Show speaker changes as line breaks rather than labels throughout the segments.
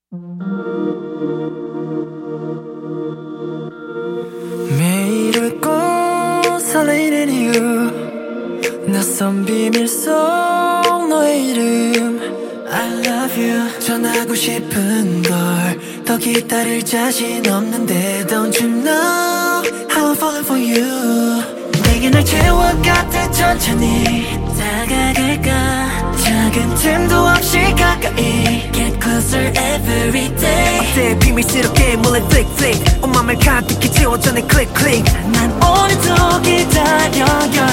매일 웃고 설레이는 이유 낯선 비밀 속 너의 이름 I love you 전하고 싶은 걸 더 기다릴 자신 없는데 Don't you know how I'm falling for you 내게 날 채워가듯 천천히 다가갈까 작은 틈도 없이 가까이 Get closer every day
어때 비밀스럽게 몰래 flick flick 온 맘을 가득히 채워줘 내 click click
난 오늘도 기다려 your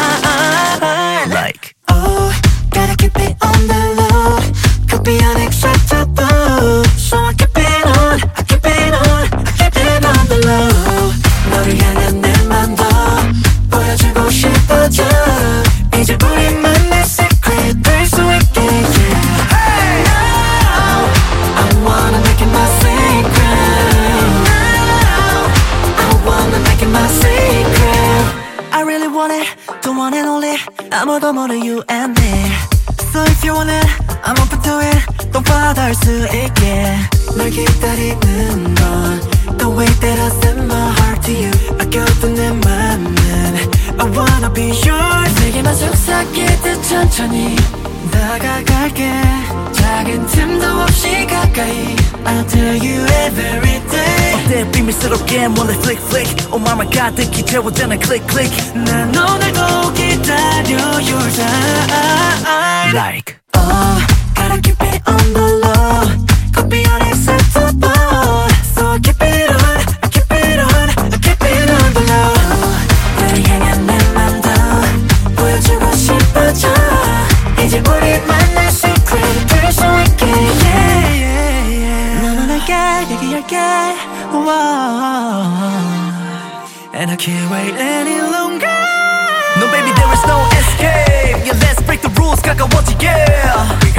sign
Like
Oh, gotta keep it on the low Could be unacceptable So I keep it on, I keep it on, I keep it on the low 너를 향한 내 맘도 보여주고 싶어져 이제 우리만의 secret 될 수 있게 yeah. Hey! Now, I wanna make it my secret Now, I wanna make it my secret I really want it, the one and only 아무도 모르는 you and me So if you want it, I'm open to it 또 받아올 수 있게 널 기다리는 건 The way that I set my heart to you 아껴둔 내 맘은 I wanna be yours 내게만 속삭이듯 천천히 다가갈게 작은 틈도 없이 가까이 I'll tell you every day
어때 비밀스럽게 몰래 flick flick 온 맘을 가득히 채워줘 내 click click
난 오늘도 기다려 your sign
Like
Oh, gotta keep it on the low Could be unacceptable So I keep it on, I keep it on, I keep it on the low 너를 향한 내 맘도 보여주고 싶어져 이제 우리만의 secret 될 수 있게 yeah, yeah, yeah. 나는 내게 얘기할게 wow. And I can't wait any longer
No baby there is no escape Yeah let's break the rules 가까워지게